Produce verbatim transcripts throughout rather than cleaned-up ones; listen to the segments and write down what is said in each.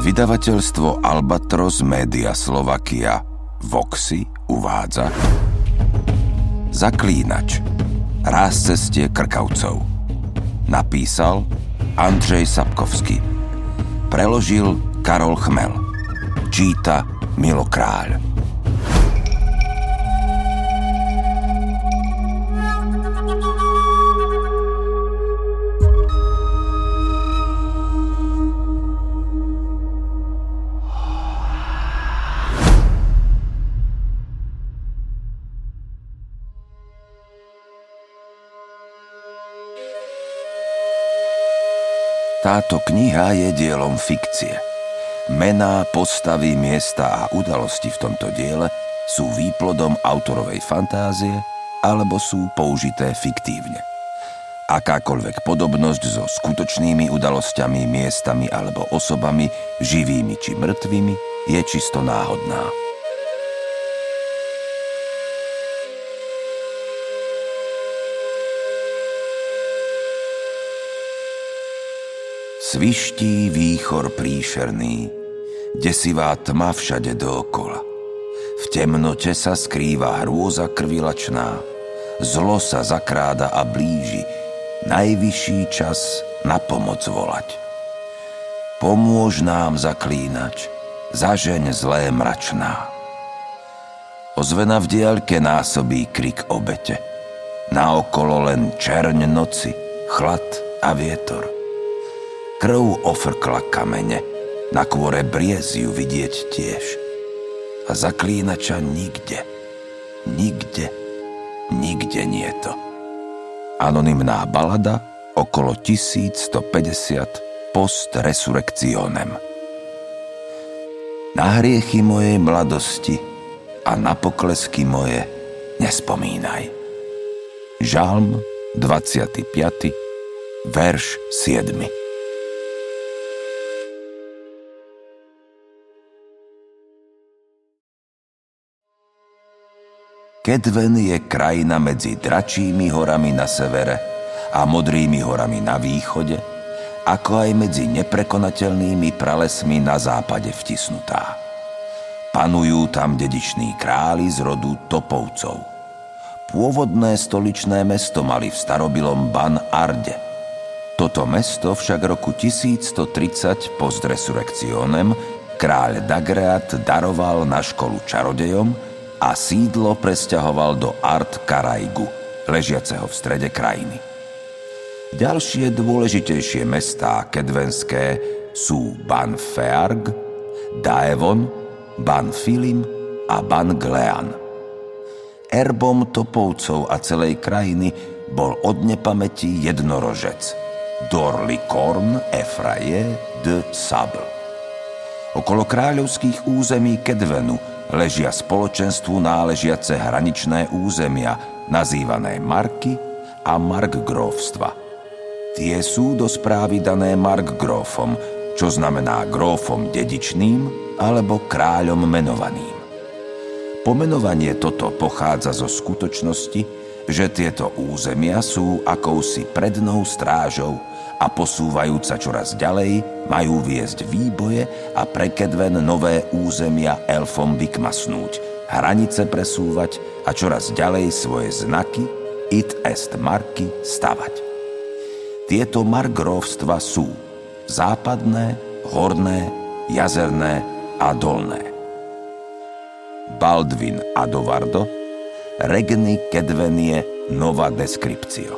Vydavateľstvo Albatros Media Slovakia Voxy uvádza Zaklínač. Ráz cestie Krkavcov. Napísal Andrej Sapkovský. Preložil Karol Chmel. Číta Milo Kráľ. Táto kniha je dielom fikcie. Mená, postavy, miesta a udalosti v tomto diele sú výplodom autorovej fantázie alebo sú použité fiktívne. Akákoľvek podobnosť so skutočnými udalosťami, miestami alebo osobami, živými či mŕtvými, je čisto náhodná. Sviští výchor príšerný, desivá tma všade dookola. V temnote sa skrýva hrôza krvilačná, zlo sa zakráda a blíži, najvyšší čas na pomoc volať. Pomôž nám, zaklínač, zažeň zlé mračná. Ozvena v diaľke násobí krik obete, naokolo len čerň noci, chlad a vietor. Krv ofrkla kamene, na kôre briez ju vidieť tiež. A zaklínača nikde, nikde, nikde nie to. Anonymná balada okolo tisícstopäťdesiat post resurrectionem. Na hriechy mojej mladosti a na poklesky moje nespomínaj. Žalm dvadsiaty piaty, verš siedmy. Kedven je krajina medzi dračími horami na severe a modrými horami na východe, ako aj medzi neprekonateľnými pralesmi na západe vtisnutá. Panujú tam dediční králi z rodu Topovcov. Pôvodné stoličné mesto mali v starobilom Ban Arde. Toto mesto však roku tisícstotridsať post resurrectionem kráľ Dagreat daroval na školu čarodejom a sídlo presťahoval do Ard Karaigu, ležiaceho v strede krajiny. Ďalšie dôležitejšie mestá kedvenské sú Ban Fearg, Daevon, Ban Filim a Ban Glean. Erbom Topovcov a celej krajiny bol od nepamäti jednorožec Dorlikorn Efraie de Sable. Okolo kráľovských území Kedvenu ležia spoločenstvu náležiace hraničné územia, nazývané marky a markgrófstva. Tie sú do správy dané markgrófom, čo znamená grófom dedičným alebo kráľom menovaným. Pomenovanie toto pochádza zo skutočnosti, že tieto územia sú akousi prednou strážou a posúvajúca čoraz ďalej majú viesť výboje a pre Kedven nové územia elfom vykmasnúť, hranice presúvať a čoraz ďalej svoje znaky, it est marky, stavať. Tieto markgrófstva sú západné, horné, jazerné a dolné. Baldwin Adovardo, Regni Kedvenie Nova Descriptio.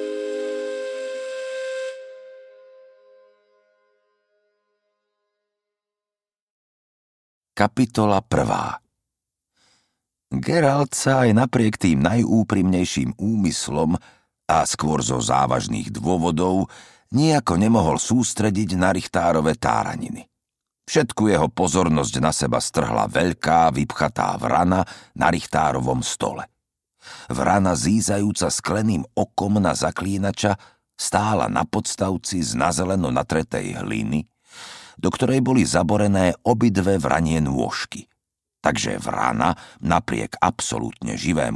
Kapitola prvá. Geralt sa aj napriek tým najúprimnejším úmyslom a skôr zo závažných dôvodov nijako nemohol sústrediť na Richtárove táraniny. Všetku jeho pozornosť na seba strhla veľká, vypchatá vrana na Richtárovom stole. Vrana zízajúca skleným okom na zaklínača stála na podstavci z nazeleno natretej hliny, do ktorej boli zaborené obidve vranie nôžky. Takže vrana, napriek absolútne živému